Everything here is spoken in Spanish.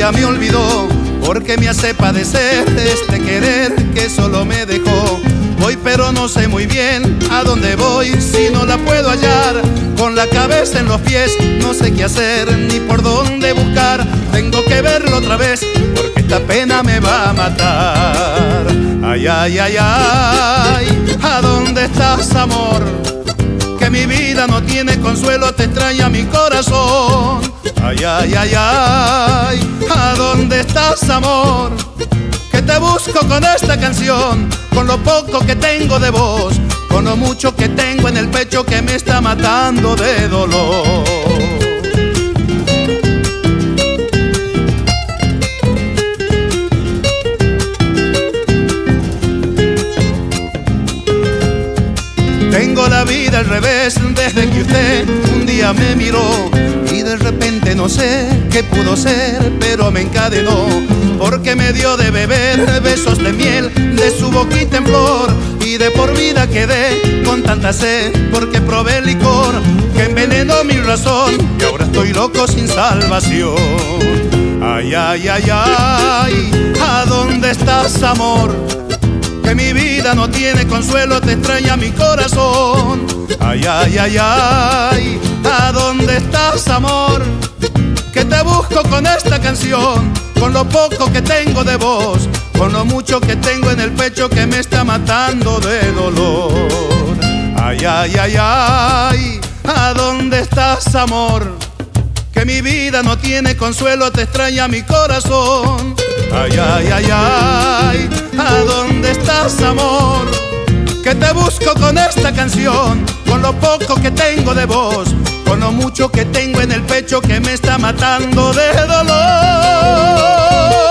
ya me olvidó, porque me hace padecer este querer que solo me dejó. Voy pero no sé muy bien a dónde voy si no la puedo hallar. Con la cabeza en los pies no sé qué hacer ni por dónde buscar. Tengo que verlo otra vez porque esta pena me va a matar. Ay, ay, ay, ay, ¿a dónde estás, amor? Que mi vida no tiene consuelo, te extraña mi corazón. Ay, ay, ay, ay, ¿a dónde estás, amor? Que te busco con esta canción, con lo poco que tengo de voz, con lo mucho que tengo en el pecho que me está matando de dolor. Tengo la vida al revés desde que usted un día me miró y de repente no sé qué pudo ser, pero me encadenó porque me dio de beber besos de miel de su boquita en flor y de por vida quedé con tanta sed porque probé el licor que envenenó mi razón y ahora estoy loco sin salvación. Ay, ay, ay, ay, ¿a dónde estás, amor? Que mi vida no tiene consuelo, te extraña mi corazón. Ay, ay, ay, ay, ¿a dónde estás, amor? Que te busco con esta canción, con lo poco que tengo de voz, con lo mucho que tengo en el pecho que me está matando de dolor. Ay, ay, ay, ay, ¿a dónde estás, amor? Que mi vida no tiene consuelo, te extraña mi corazón. Ay, ay, ay, ay, ¿a dónde estás, amor? Que te busco con esta canción, con lo poco que tengo de voz, con lo mucho que tengo en el pecho que me está matando de dolor.